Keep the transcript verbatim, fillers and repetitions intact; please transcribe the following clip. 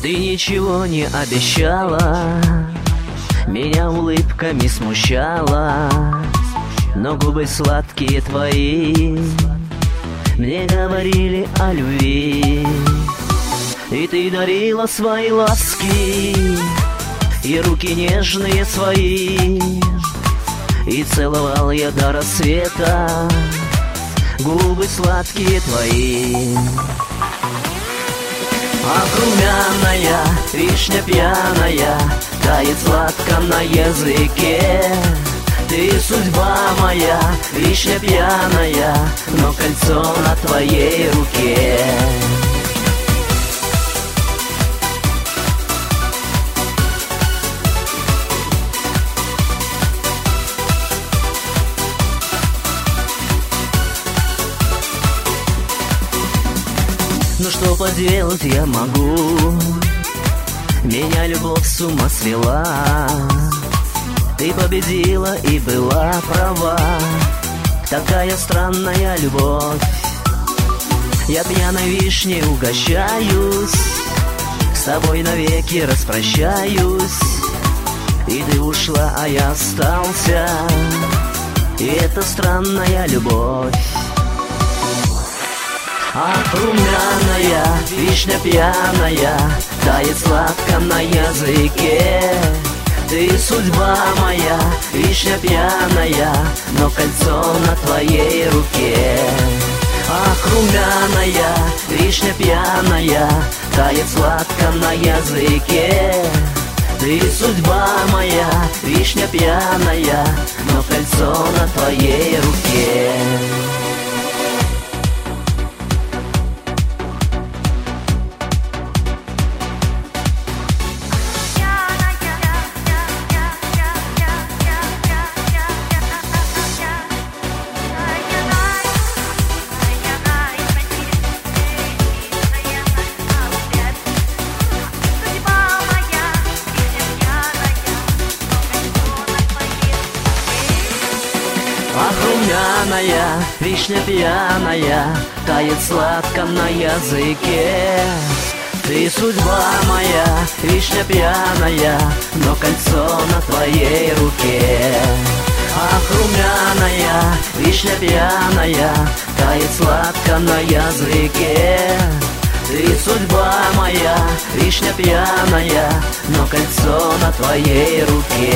Ты ничего не обещала, меня улыбками смущала, но губы сладкие твои мне говорили о любви. И ты дарила свои ласки и руки нежные свои, и целовал я до рассвета губы сладкие твои. Ах, румяная, вишня пьяная, тает сладко на языке. Ты судьба моя, вишня пьяная, но кольцо на твоей руке. Ну что поделать я могу, меня любовь с ума свела. Ты победила и была права, такая странная любовь. Я пьяной вишней угощаюсь, с тобой навеки распрощаюсь. И ты ушла, а я остался, и это странная любовь. Ах, румяная, вишня пьяная, тает сладко на языке. Ты судьба моя, вишня пьяная, но кольцо на твоей руке. Ах, румяная, вишня пьяная, тает сладко на языке. Ты судьба моя, вишня пьяная, но кольцо на твоей руке. Ах, румяная, вишня пьяная, тает сладко на языке. Ты судьба моя, вишня пьяная, но кольцо на твоей руке. Ах, румяная, вишня пьяная, тает сладко на языке. Ты судьба моя, вишня пьяная, но кольцо на твоей руке.